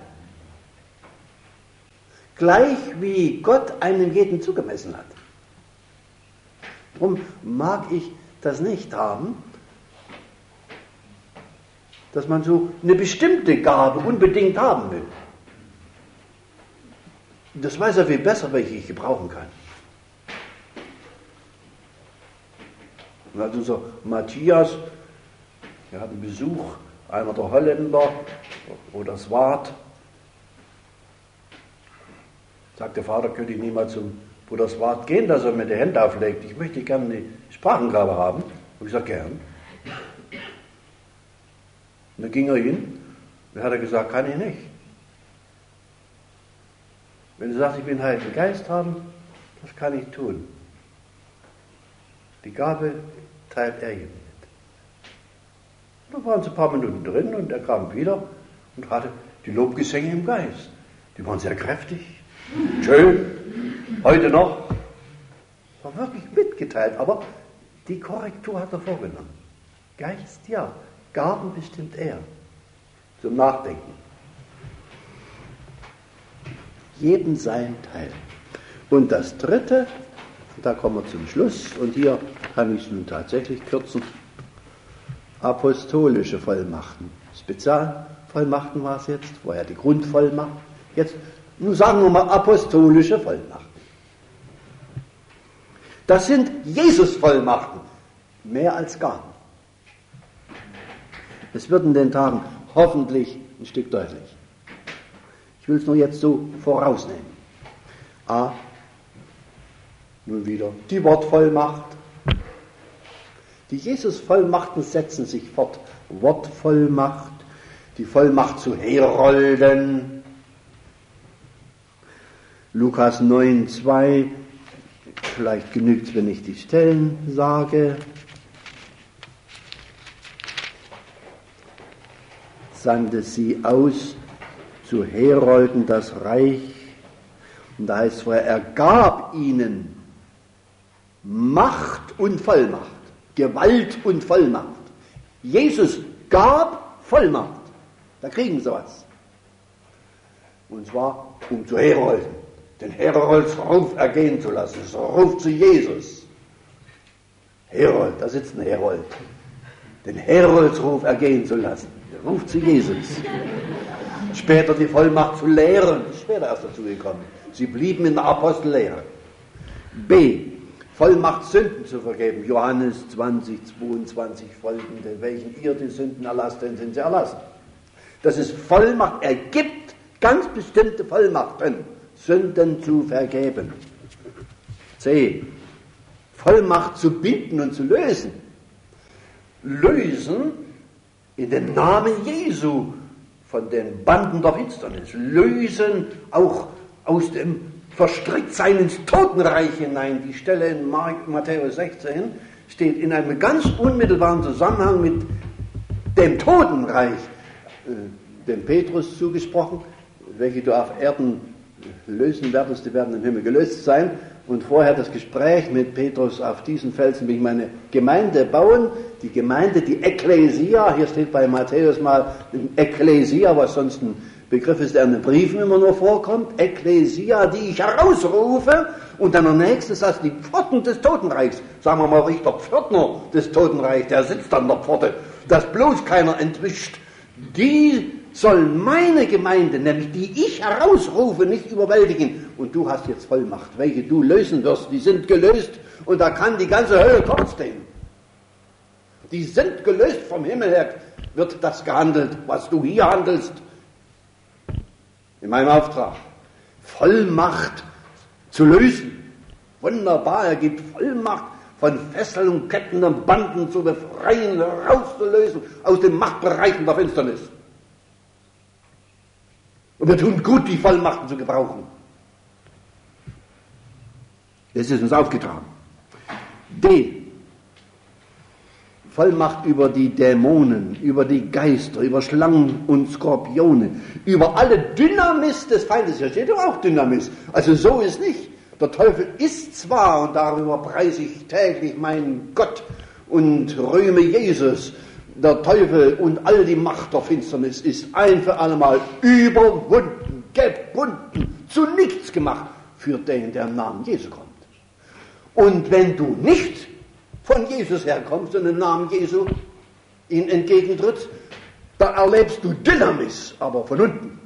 Gleich wie Gott einem jeden zugemessen hat. Darum mag ich das nicht haben, dass man so eine bestimmte Gabe unbedingt haben will. Das weiß er viel besser, welche ich gebrauchen kann. Und hat unser Matthias, wir hatten Besuch, einer der Holländer oder Swart, sagt der Vater, könnte ich nie mal zum Bruder Swart gehen, dass er mir die Hände auflegt. Ich möchte gerne eine Sprachengabe haben. Und ich sage, gern. Und dann ging er hin und hat er gesagt, kann ich nicht. Wenn du sagst, ich will den Heiligen Geist haben, das kann ich tun. Die Gabe teilt er ihm mit. Da waren sie ein paar Minuten drin und er kam wieder und hatte die Lobgesänge im Geist. Die waren sehr kräftig, schön, heute noch. Das war wirklich mitgeteilt, aber die Korrektur hat er vorgenommen. Geist ja, Gaben bestimmt er. Zum Nachdenken. Jedem sein Teil. Und das dritte, da kommen wir zum Schluss, und hier kann ich es nun tatsächlich kürzen, apostolische Vollmachten. Spezialvollmachten war es jetzt, vorher die Grundvollmacht. Jetzt, nun sagen wir mal apostolische Vollmachten. Das sind Jesus-Vollmachten, mehr als Gaben. Es wird in den Tagen hoffentlich ein Stück deutlich. Ich will es nur jetzt so vorausnehmen. A. Nun wieder die Wortvollmacht. Die Jesus-Vollmachten setzen sich fort. Wortvollmacht, die Vollmacht zu Herolden. Lukas 9,2, vielleicht genügt es, wenn ich die Stellen sage. Sandte sie aus, zu Herolden das Reich. Und da heißt es vorher, er gab ihnen Macht und Vollmacht, Gewalt und Vollmacht. Jesus gab Vollmacht. Da kriegen sie was. Und zwar, um zu Herolden, den Heroldsruf ergehen zu lassen. Das Ruf zu Jesus. Herold, da sitzt ein Herold. Den Heroldsruf ergehen zu lassen. Der Ruf zu Jesus. Später die Vollmacht zu lehren. Später erst dazu gekommen. Sie blieben in der Apostellehre. B. Vollmacht, Sünden zu vergeben. Johannes 20, 22 folgende. Welchen ihr die Sünden erlasst, dann sind sie erlassen. Das ist Vollmacht. Er gibt ganz bestimmte Vollmachten, Sünden zu vergeben. C. Vollmacht zu binden und zu lösen. Lösen in den Namen Jesu von den Banden der Finsternis. Lösen auch aus dem Verstricktsein ins Totenreich hinein. Die Stelle in Matthäus 16 steht in einem ganz unmittelbaren Zusammenhang mit dem Totenreich, dem Petrus zugesprochen. Welche du auf Erden lösen werdest, die werden im Himmel gelöst sein. Und vorher das Gespräch mit Petrus: auf diesen Felsen will ich meine Gemeinde bauen. Die Gemeinde, die Ekklesia, hier steht bei Matthäus mal Ekklesia, was sonst ein Begriff ist, der in den Briefen immer nur vorkommt. Ekklesia, die ich herausrufe. Und dann der nächste sagt, die Pforten des Totenreichs. Sagen wir mal, Richter Pförtner des Totenreichs, der sitzt an der Pforte, dass bloß keiner entwischt. Die soll meine Gemeinde, nämlich die ich herausrufe, nicht überwältigen. Und du hast jetzt Vollmacht, welche du lösen wirst. Die sind gelöst und da kann die ganze Hölle kurz stehen. Die sind gelöst vom Himmel her, wird das gehandelt, was du hier handelst. In meinem Auftrag. Vollmacht zu lösen. Wunderbar, er gibt Vollmacht, von Fesseln und Ketten und Banden zu befreien, rauszulösen aus den Machtbereichen der Finsternis. Und wir tun gut, die Vollmachten zu gebrauchen. Es ist uns aufgetragen. D. Vollmacht über die Dämonen, über die Geister, über Schlangen und Skorpione, über alle Dynamis des Feindes. Hier steht doch auch Dynamis. Also so ist nicht. Der Teufel ist zwar, und darüber preise ich täglich meinen Gott und rühme Jesus, der Teufel und all die Macht der Finsternis ist ein für allemal überwunden, gebunden, zu nichts gemacht für den, der im Namen Jesu kommt. Und wenn du nicht von Jesus herkommst und im Namen Jesu ihn entgegentrittst, dann erlebst du Dynamis, aber von unten.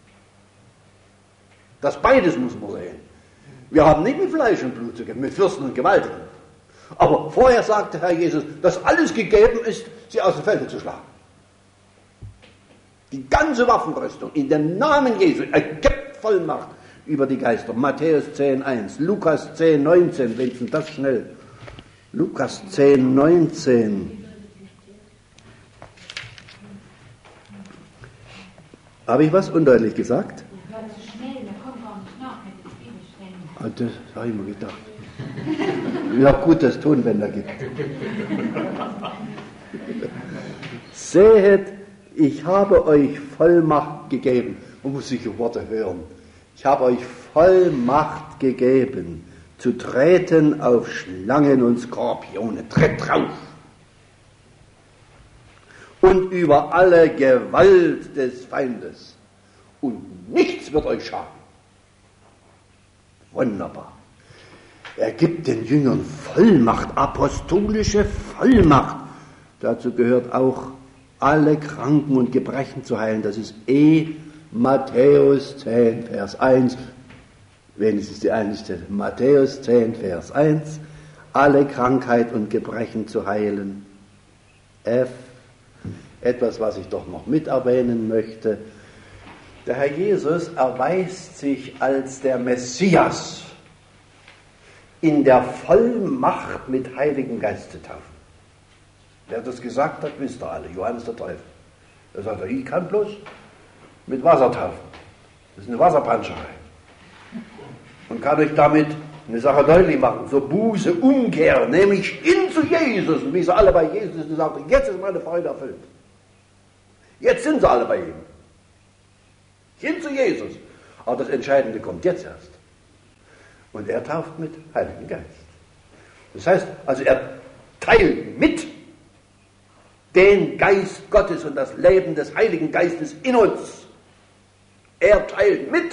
Das beides muss man sehen. Wir haben nicht mit Fleisch und Blut zu kämpfen, mit Fürsten und Gewaltigen. Aber vorher sagte Herr Jesus, dass alles gegeben ist, sie aus dem Felde zu schlagen. Die ganze Waffenrüstung in dem Namen Jesu ergibt Vollmacht über die Geister. Matthäus 10,1, Lukas 10,19, wenigstens das schnell. Lukas 10,19. Habe ich was undeutlich gesagt? Das habe ich mir gedacht. Ja, gut, dass es Tonbänder gibt. Sehet, ich habe euch Vollmacht gegeben. Man muss solche Worte hören. Ich habe euch Vollmacht gegeben, zu treten auf Schlangen und Skorpione. Tritt drauf. Und über alle Gewalt des Feindes. Und nichts wird euch schaden. Wunderbar. Er gibt den Jüngern Vollmacht, apostolische Vollmacht. Dazu gehört auch, alle Kranken und Gebrechen zu heilen. Das ist Matthäus 10, Vers 1. Wenigstens die einzige. Matthäus 10, Vers 1. Alle Krankheit und Gebrechen zu heilen. F. Etwas, was ich doch noch mit erwähnen möchte. Der Herr Jesus erweist sich als der Messias in der Vollmacht mit Heiligen Geist zu taufen. Wer das gesagt hat, wisst ihr alle, Johannes der Täufer. Er sagt, ich kann bloß mit Wasser taufen. Das ist eine Wasserpanscherei. Und kann euch damit eine Sache deutlich machen, so Buße, Umkehr, nämlich hin zu Jesus. Und wie sie alle bei Jesus sind, sagten, jetzt ist meine Freude erfüllt. Jetzt sind sie alle bei ihm. Hin zu Jesus. Aber das Entscheidende kommt jetzt erst. Und er tauft mit Heiligen Geist. Das heißt, also er teilt mit den Geist Gottes und das Leben des Heiligen Geistes in uns. Er teilt mit.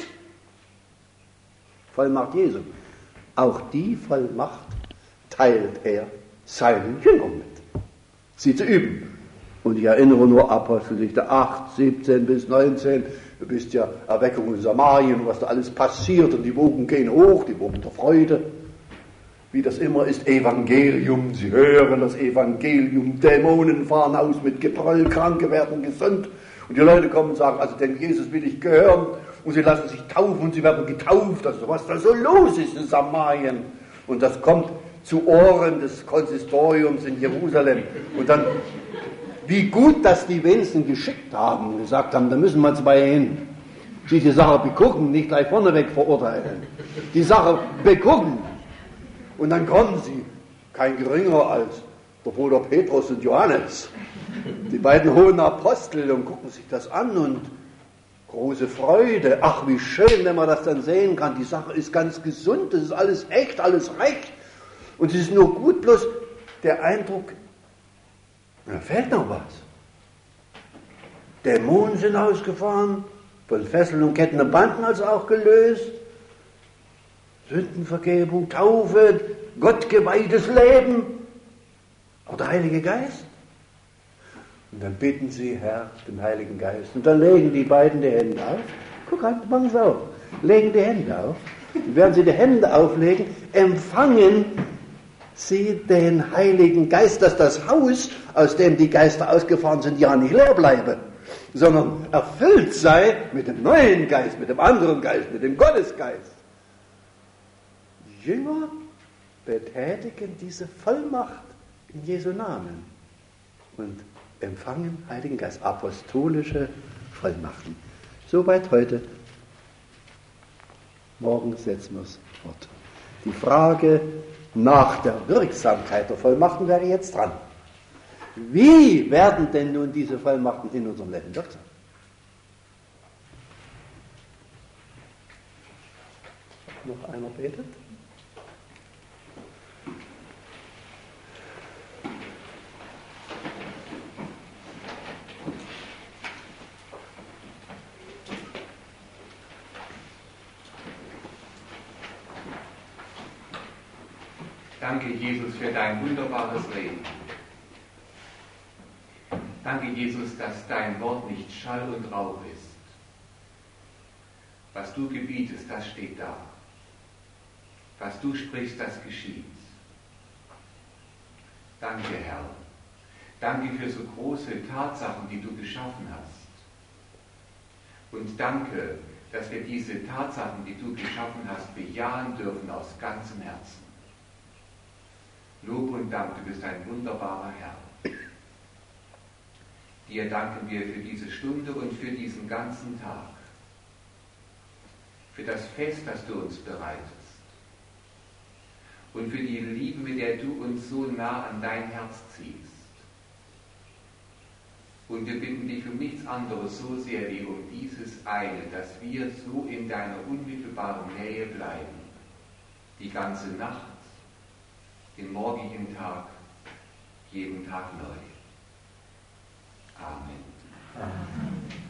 Vollmacht Jesu. Auch die Vollmacht teilt er seinen Jüngern mit. Sie zu üben. Und ich erinnere nur Apostelgeschichte 8, 17 bis 19. Du bist ja Erweckung in Samarien und was da alles passiert und die Wogen gehen hoch, die Wogen der Freude. Wie das immer ist, Evangelium, sie hören das Evangelium, Dämonen fahren aus mit Gebrüll, Kranke werden gesund. Und die Leute kommen und sagen, also dem Jesus will ich gehören. Und sie lassen sich taufen und sie werden getauft. Also was da so los ist in Samarien. Und das kommt zu Ohren des Konsistoriums in Jerusalem. Und dann, wie gut, dass die wenigsten geschickt haben und gesagt haben, da müssen wir zwei hin. Die Sache begucken, nicht gleich vorneweg verurteilen. Die Sache begucken. Und dann kommen sie, kein geringerer als der Bruder Petrus und Johannes, die beiden hohen Apostel, und gucken sich das an und große Freude. Ach, wie schön, wenn man das dann sehen kann. Die Sache ist ganz gesund, das ist alles echt, alles recht. Und es ist nur gut, bloß der Eindruck, da fehlt noch was. Dämonen sind ausgefahren, von Fesseln und Ketten und Banden also auch gelöst. Sündenvergebung, Taufe, gottgeweihtes Leben. Aber der Heilige Geist? Und dann bitten sie, Herr, den Heiligen Geist. Und dann legen die beiden die Hände auf. Guck an, machen sie auf. Legen die Hände auf. Und während sie die Hände auflegen, empfangen sie den Heiligen Geist, dass das Haus, aus dem die Geister ausgefahren sind, ja nicht leer bleibe. sondern erfüllt sei mit dem neuen Geist, mit dem anderen Geist, mit dem Gottesgeist. Die Jünger betätigen diese Vollmacht in Jesu Namen und empfangen Heiligen Geist, apostolische Vollmachten. Soweit heute. Morgen setzen wir es fort. Die Frage nach der Wirksamkeit der Vollmachten wäre jetzt dran. Wie werden denn nun diese Vollmachten in unserem Leben wirksam? Noch einer betet? Danke, Jesus, für dein wunderbares Reden. Danke, Jesus, dass dein Wort nicht Schall und Rauch ist. Was du gebietest, das steht da. Was du sprichst, das geschieht. Danke, Herr. Danke für so große Tatsachen, die du geschaffen hast. Und danke, dass wir diese Tatsachen, die du geschaffen hast, bejahen dürfen aus ganzem Herzen. Lob und Dank, du bist ein wunderbarer Herr. Dir danken wir für diese Stunde und für diesen ganzen Tag. Für das Fest, das du uns bereitest. Und für die Liebe, mit der du uns so nah an dein Herz ziehst. Und wir bitten dich um nichts anderes so sehr wie um dieses eine, dass wir so in deiner unmittelbaren Nähe bleiben. Die ganze Nacht, den morgigen Tag, jeden Tag neu. Amen. Amen.